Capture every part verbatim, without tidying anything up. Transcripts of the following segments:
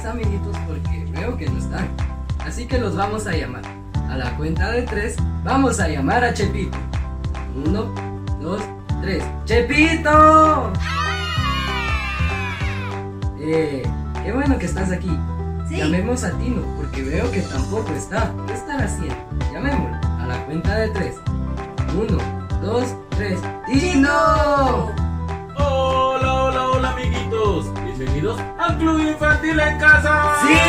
amiguitos porque veo que no están. Así que los vamos a llamar. A la cuenta de tres vamos a llamar a Chepito. Uno, dos, tres. ¡Chepito! Eh, qué bueno que estás aquí. Sí. Llamemos a Tino porque veo que tampoco está. ¿Qué estará haciendo? Llamémoslo. A la cuenta de tres. Uno, dos, tres. ¡Tino! Hola, hola, hola, amiguitos. Bienvenidos al Club Infantil en Casa. ¡Sí!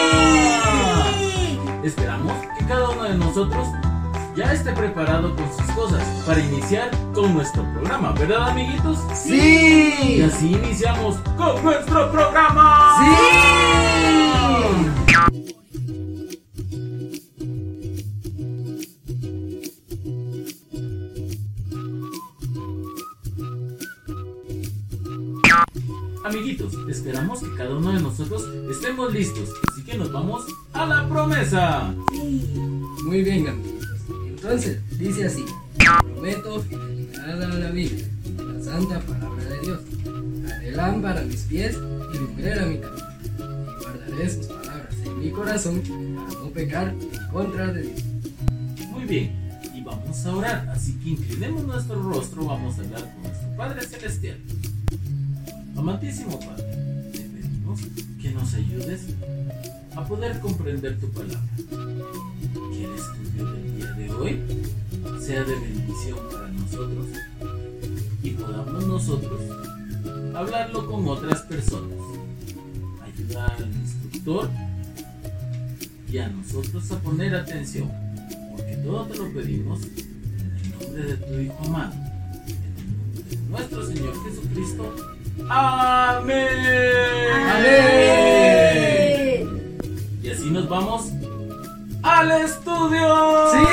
Esperamos que cada uno de nosotros ya esté preparado con sus cosas para iniciar con nuestro programa, ¿verdad, amiguitos? ¡Sí! Y así iniciamos con nuestro programa. ¡Sí! Amiguitos, esperamos que cada uno de nosotros estemos listos, así que nos vamos a la promesa. Muy bien, amiguitos. Entonces, dice así: prometo fidelidad a la Biblia, la santa palabra de Dios. Haré lámpara a mis pies y lumbrera mi camino. Y guardaré sus palabras en mi corazón para no pecar en contra de Dios. Muy bien, y vamos a orar, así que inclinemos nuestro rostro, vamos a hablar con nuestro Padre Celestial. Amantísimo Padre, te pedimos que nos ayudes a poder comprender tu palabra. Que el estudio del día de hoy sea de bendición para nosotros y podamos nosotros hablarlo con otras personas. Ayuda al instructor y a nosotros a poner atención, porque todo te lo pedimos en el nombre de tu Hijo amado, en el nombre de nuestro Señor Jesucristo. ¡Amén! ¡Amén! Y así nos vamos al estudio. ¡Sí!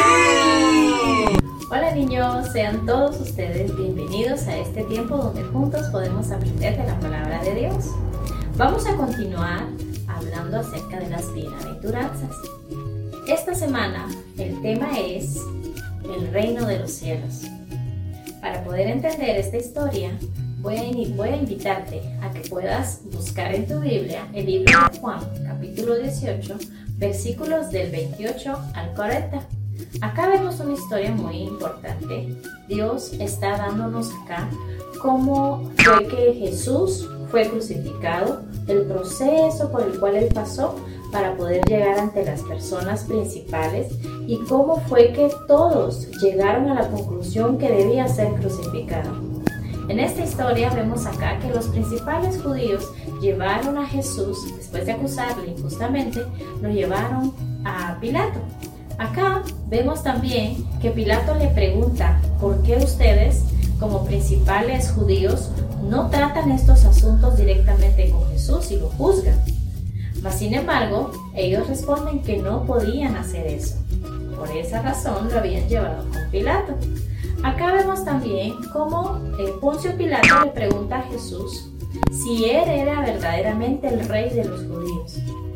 Hola niños, sean todos ustedes bienvenidos a este tiempo donde juntos podemos aprender de la palabra de Dios. Vamos a continuar hablando acerca de las bienaventuranzas. Esta semana el tema es el reino de los cielos. Para poder entender esta historia, voy a, voy a invitarte a que puedas buscar en tu Biblia el libro de Juan, capítulo dieciocho, versículos del veintiocho al cuarenta. Acá vemos una historia muy importante. Dios está dándonos acá cómo fue que Jesús fue crucificado, el proceso por el cual Él pasó para poder llegar ante las personas principales y cómo fue que todos llegaron a la conclusión que debía ser crucificado. En esta historia vemos acá que los principales judíos llevaron a Jesús, después de acusarle injustamente, lo llevaron a Pilato. Acá vemos también que Pilato le pregunta: ¿por qué ustedes, como principales judíos, no tratan estos asuntos directamente con Jesús y lo juzgan? Mas sin embargo, ellos responden que no podían hacer eso. Por esa razón lo habían llevado con Pilato. Acá vemos también cómo eh, Poncio Pilato le pregunta a Jesús si él era verdaderamente el rey de los judíos.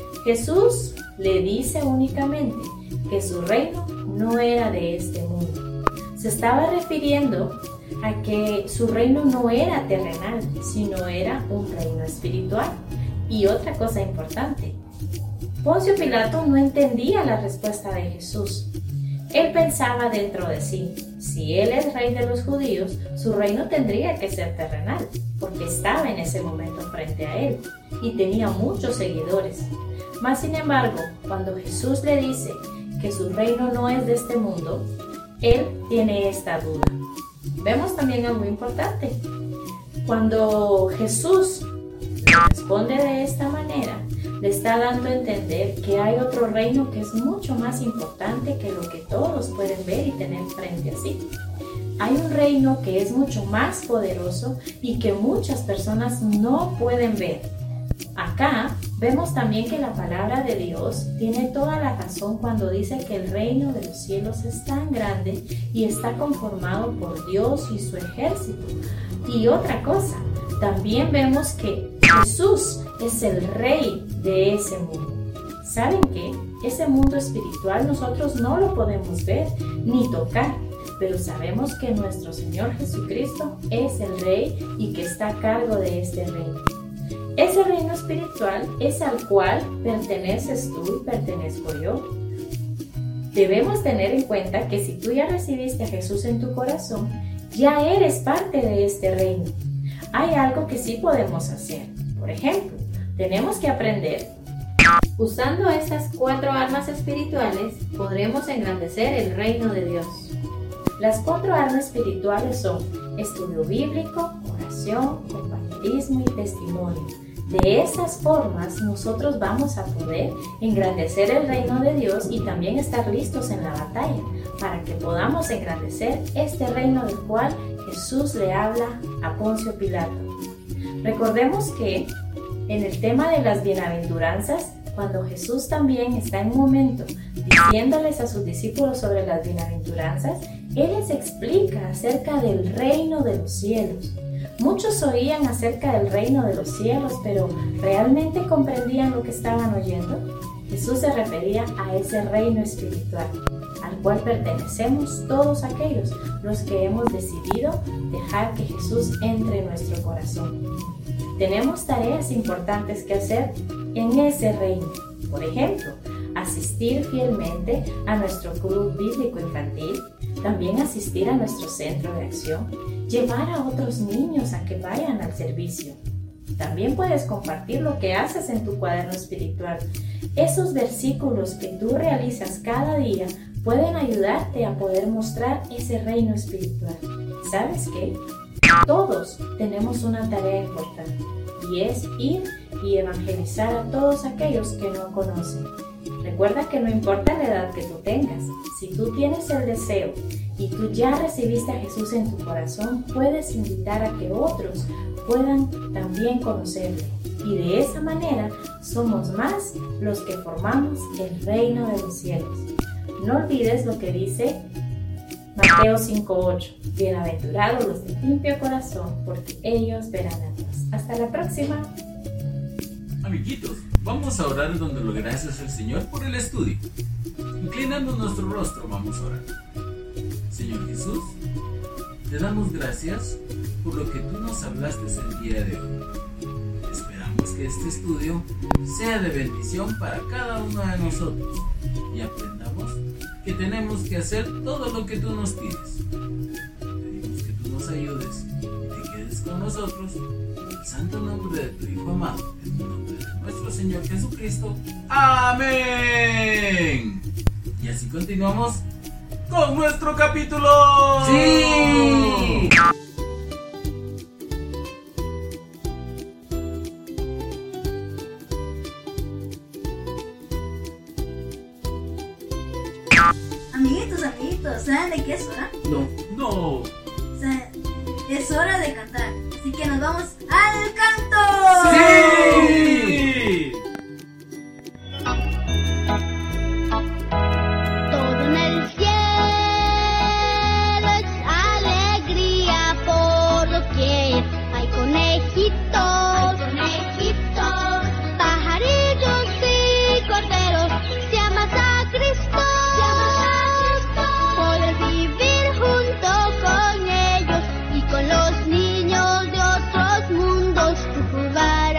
Jesús le dice únicamente que su reino no era de este mundo. Se estaba refiriendo a que su reino no era terrenal, sino era un reino espiritual. Y otra cosa importante, Poncio Pilato no entendía la respuesta de Jesús. Él pensaba dentro de sí: si él es rey de los judíos, su reino tendría que ser terrenal, porque estaba en ese momento frente a él y tenía muchos seguidores. Mas sin embargo, cuando Jesús le dice que su reino no es de este mundo, él tiene esta duda. Vemos también algo importante. Cuando Jesús le responde de esta manera, le está dando a entender que hay otro reino que es mucho más importante que lo que todos pueden ver y tener frente a sí. Hay un reino que es mucho más poderoso y que muchas personas no pueden ver. Acá vemos también que la palabra de Dios tiene toda la razón cuando dice que el reino de los cielos es tan grande y está conformado por Dios y su ejército. Y otra cosa, también vemos que Jesús es el rey de ese mundo. ¿Saben qué? Ese mundo espiritual nosotros no lo podemos ver ni tocar, pero sabemos que nuestro Señor Jesucristo es el rey y que está a cargo de este reino. Ese reino espiritual es al cual perteneces tú y pertenezco yo. Debemos tener en cuenta que si tú ya recibiste a Jesús en tu corazón, ya eres parte de este reino. Hay algo que sí podemos hacer. Por ejemplo, tenemos que aprender. Usando estas cuatro armas espirituales, podremos engrandecer el reino de Dios. Las cuatro armas espirituales son estudio bíblico, oración, compañerismo y testimonio. De esas formas, nosotros vamos a poder engrandecer el reino de Dios y también estar listos en la batalla para que podamos engrandecer este reino del cual Jesús le habla a Poncio Pilato. Recordemos que en el tema de las bienaventuranzas, cuando Jesús también está en un momento diciéndoles a sus discípulos sobre las bienaventuranzas, Él les explica acerca del reino de los cielos. Muchos oían acerca del reino de los cielos, pero ¿realmente comprendían lo que estaban oyendo? Jesús se refería a ese reino espiritual, al cual pertenecemos todos aquellos los que hemos decidido dejar que Jesús entre en nuestro corazón. Tenemos tareas importantes que hacer en ese reino. Por ejemplo, asistir fielmente a nuestro club bíblico infantil, también asistir a nuestro centro de acción, llevar a otros niños a que vayan al servicio. También puedes compartir lo que haces en tu cuaderno espiritual. Esos versículos que tú realizas cada día pueden ayudarte a poder mostrar ese reino espiritual. ¿Sabes qué? Todos tenemos una tarea importante y es ir y evangelizar a todos aquellos que no conocen. Recuerda que no importa la edad que tú tengas, si tú tienes el deseo y tú ya recibiste a Jesús en tu corazón, puedes invitar a que otros puedan también conocerle. Y de esa manera somos más los que formamos el reino de los cielos. No olvides lo que dice Mateo cinco ocho. Bienaventurados los de limpio corazón, porque ellos verán a Dios. Hasta la próxima. Amiguitos, vamos a orar donde lo gracias al Señor por el estudio. Inclinando nuestro rostro, vamos a orar. Señor Jesús, te damos gracias por lo que tú nos hablaste el día de hoy. Esperamos que este estudio sea de bendición para cada uno de nosotros y aprendamos que tenemos que hacer todo lo que tú nos pides. Pedimos que tú nos ayudes y te quedes con nosotros en el santo nombre de tu Hijo amado, en el nombre de nuestro Señor Jesucristo. ¡Amén! Y así continuamos con nuestro capítulo. ¡Sí! Amiguitos, amiguitos, ¿saben de qué es hora? No. No. O sea, es hora de cantar. Así que nos vamos al canto. ¡Sí! Todo en el cielo es alegría por doquier. Hay conejitos, hay conejitos, pajarillos y corderos. Si amas a Cristo, si amas a Cristo, puedes vivir junto con ellos y con los niños de otros mundos. Tú jugarás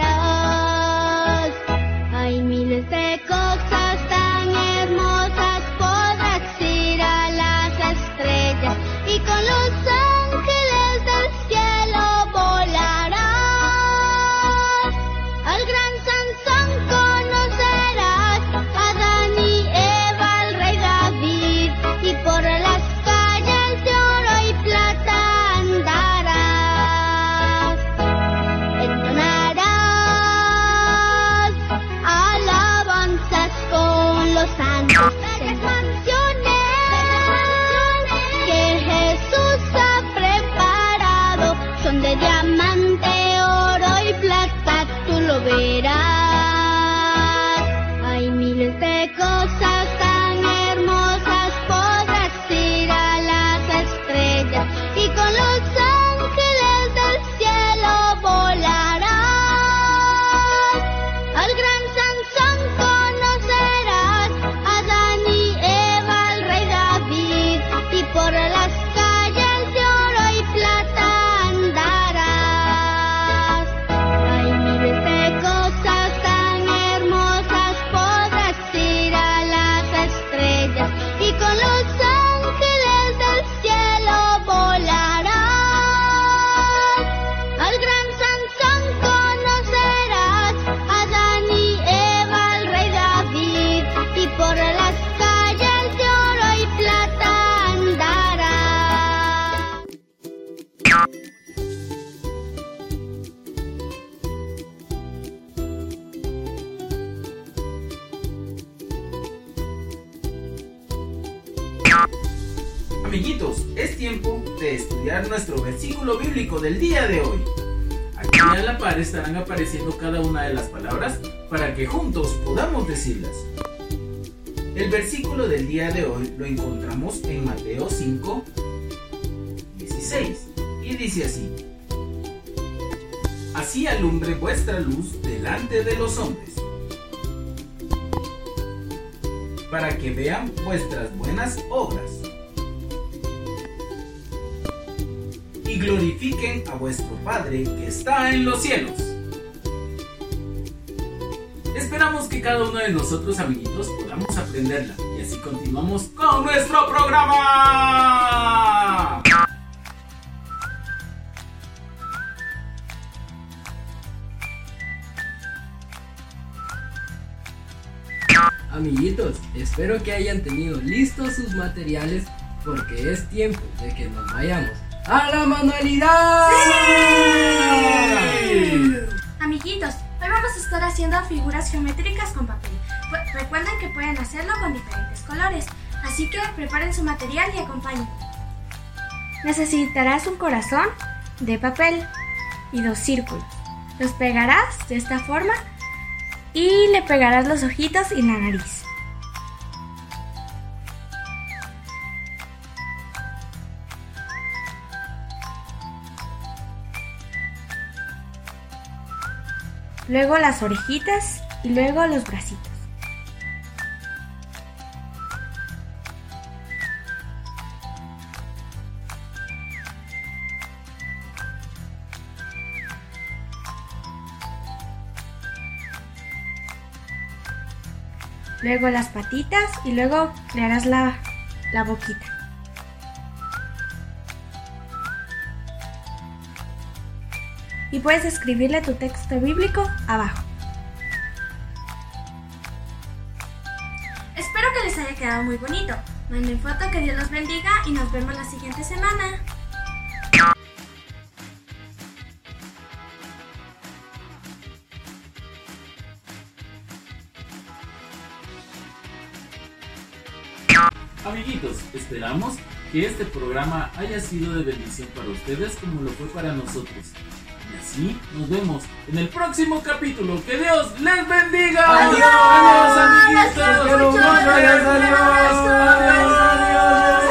Amiguitos, es tiempo de estudiar nuestro versículo bíblico del día de hoy. Aquí a la par estarán apareciendo cada una de las palabras para que juntos podamos decirlas. El versículo del día de hoy lo encontramos en Mateo cinco, dieciséis y dice así: Así alumbre vuestra luz delante de los hombres, para que vean vuestras buenas obras y glorifiquen a vuestro Padre que está en los cielos. Esperamos que cada uno de nosotros, amiguitos, podamos aprenderla y así continuamos con nuestro programa. Amiguitos, espero que hayan tenido listos sus materiales porque es tiempo de que nos vayamos ¡a la manualidad! ¡Sí! Amiguitos, hoy vamos a estar haciendo figuras geométricas con papel. Pu- recuerden que pueden hacerlo con diferentes colores, así que preparen su material y acompañen. Necesitarás un corazón de papel y dos círculos. Los pegarás de esta forma y le pegarás los ojitos y la nariz. Luego las orejitas y luego los bracitos. Luego las patitas y luego le harás la, la boquita. Y puedes escribirle tu texto bíblico abajo. Espero que les haya quedado muy bonito. Manden foto, que Dios los bendiga y nos vemos la siguiente semana. Amiguitos, esperamos que este programa haya sido de bendición para ustedes como lo fue para nosotros. Y así nos vemos en el próximo capítulo. ¡Que Dios les bendiga! ¡Adiós! ¡Adiós, amiguitos! ¡Los quiero mucho! ¡Adiós, adiós! ¡Adiós! ¡Adiós, adiós!